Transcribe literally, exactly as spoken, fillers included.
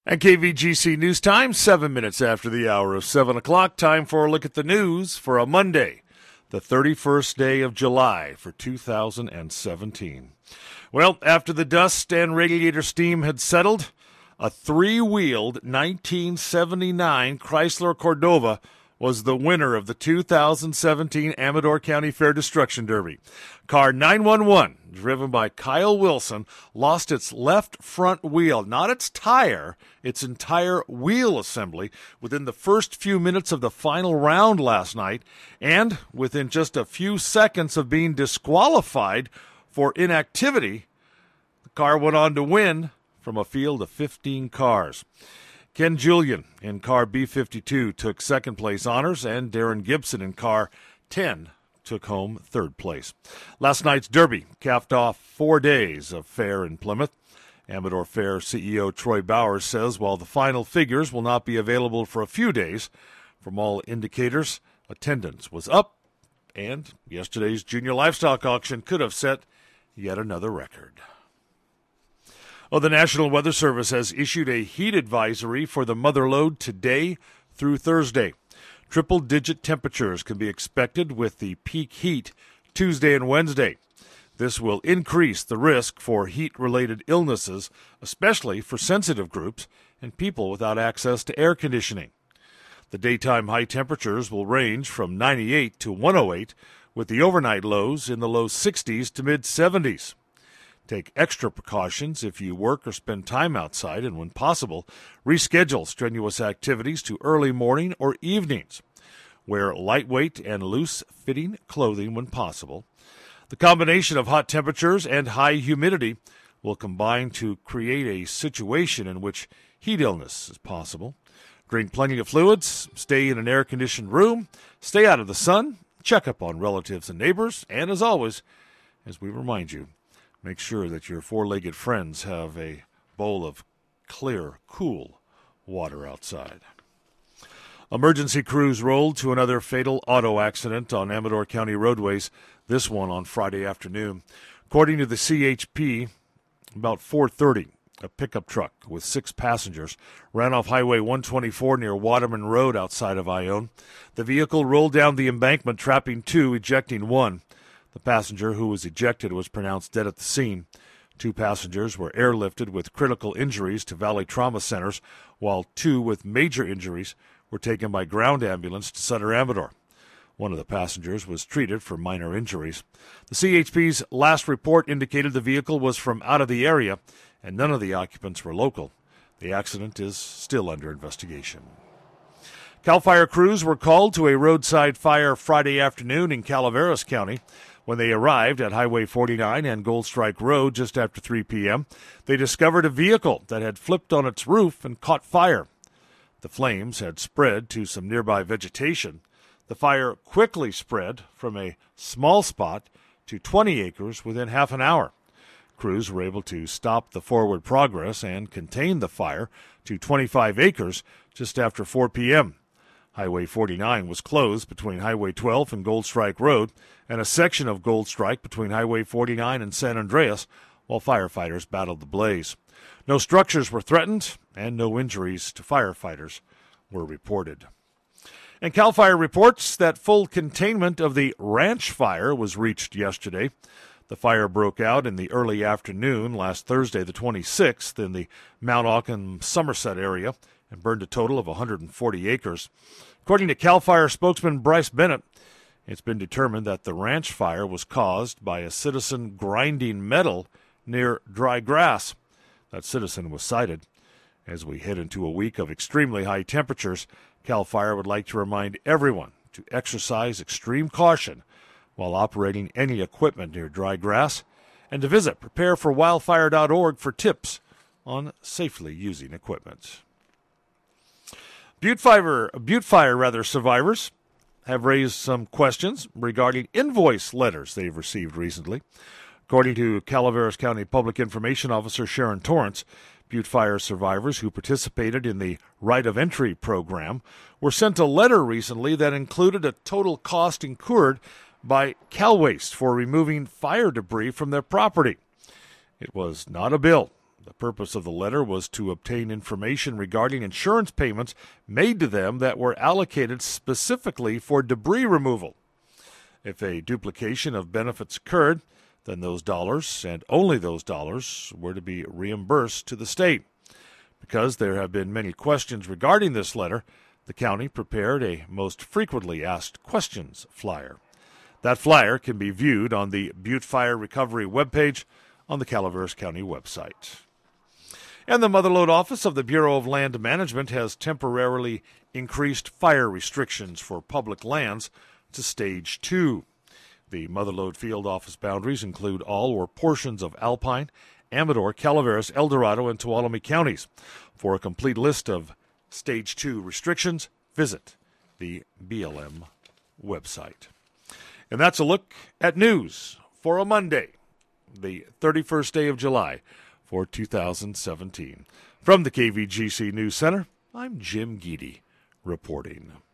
And K V G C News Time, seven minutes after the hour of seven o'clock. Time for a look at the news for a Monday, the thirty-first day of July for two thousand seventeen. Well, after the dust and radiator steam had settled, a three-wheeled nineteen seventy-nine Chrysler Cordova was the winner of the two thousand seventeen Amador County Fair Destruction Derby. Car nine one one, driven by Kyle Wilson, lost its left front wheel, not its tire, its entire wheel assembly, within the first few minutes of the final round last night, and within just a few seconds of being disqualified for inactivity, the car went on to win from a field of fifteen cars. Ken Julian in car B fifty-two took second place honors, and Darren Gibson in car ten took home third place. Last night's Derby capped off four days of fair in Plymouth. Amador Fair C E O Troy Bowers says while the final figures will not be available for a few days, from all indicators, attendance was up, and yesterday's junior livestock auction could have set yet another record. Well, the National Weather Service has issued a heat advisory for the mother lode today through Thursday. Triple-digit temperatures can be expected with the peak heat Tuesday and Wednesday. This will increase the risk for heat-related illnesses, especially for sensitive groups and people without access to air conditioning. The daytime high temperatures will range from ninety-eight to one oh eight, with the overnight lows in the low sixties to mid-seventies. Take extra precautions if you work or spend time outside, and when possible, reschedule strenuous activities to early morning or evenings. Wear lightweight and loose-fitting clothing when possible. The combination of hot temperatures and high humidity will combine to create a situation in which heat illness is possible. Drink plenty of fluids, stay in an air-conditioned room, stay out of the sun, check up on relatives and neighbors, and as always, as we remind you, make sure that your four-legged friends have a bowl of clear, cool water outside. Emergency crews rolled to another fatal auto accident on Amador County roadways, this one on Friday afternoon. According to the C H P, about four thirty, a pickup truck with six passengers ran off Highway one twenty-four near Waterman Road outside of Ione. The vehicle rolled down the embankment, trapping two, ejecting one. The passenger who was ejected was pronounced dead at the scene. Two passengers were airlifted with critical injuries to Valley Trauma Centers, while two with major injuries were taken by ground ambulance to Sutter Amador. One of the passengers was treated for minor injuries. The C H P's last report indicated the vehicle was from out of the area, and none of the occupants were local. The accident is still under investigation. CAL FIRE crews were called to a roadside fire Friday afternoon in Calaveras County. When they arrived at Highway forty-nine and Gold Strike Road just after three p.m., they discovered a vehicle that had flipped on its roof and caught fire. The flames had spread to some nearby vegetation. The fire quickly spread from a small spot to twenty acres within half an hour. Crews were able to stop the forward progress and contain the fire to twenty-five acres just after four p.m. Highway forty-nine was closed between Highway twelve and Gold Strike Road, and a section of Gold Strike between Highway forty-nine and San Andreas, while firefighters battled the blaze. No structures were threatened, and no injuries to firefighters were reported. And CAL FIRE reports that full containment of the ranch fire was reached yesterday. The fire broke out in the early afternoon last Thursday, the twenty-sixth, in the Mount Auckland, Somerset area, and burned a total of one hundred forty acres. According to CAL FIRE spokesman Bryce Bennett, it's been determined that the ranch fire was caused by a citizen grinding metal near dry grass. That citizen was cited. As we head into a week of extremely high temperatures, CAL FIRE would like to remind everyone to exercise extreme caution while operating any equipment near dry grass, and to visit prepare for wildfire dot org for tips on safely using equipment. Butte Fire, Butte Fire rather, survivors have raised some questions regarding invoice letters they've received recently. According to Calaveras County Public Information Officer Sharon Torrance, Butte Fire survivors who participated in the Right of Entry program were sent a letter recently that included a total cost incurred by CalWaste for removing fire debris from their property. It was not a bill, The purpose of the letter was to obtain information regarding insurance payments made to them that were allocated specifically for debris removal. If a duplication of benefits occurred, then those dollars, and only those dollars, were to be reimbursed to the state. Because there have been many questions regarding this letter, the county prepared a most frequently asked questions flyer. That flyer can be viewed on the Butte Fire Recovery webpage on the Calaveras County website. And the Motherlode office of the Bureau of Land Management has temporarily increased fire restrictions for public lands to Stage two. The Motherlode field office boundaries include all or portions of Alpine, Amador, Calaveras, El Dorado, and Tuolumne counties. For a complete list of Stage two restrictions, visit the B L M website. And that's a look at news for a Monday, the thirty-first day of July for two thousand seventeen. From the K V G C News Center, I'm Jim Geedy reporting.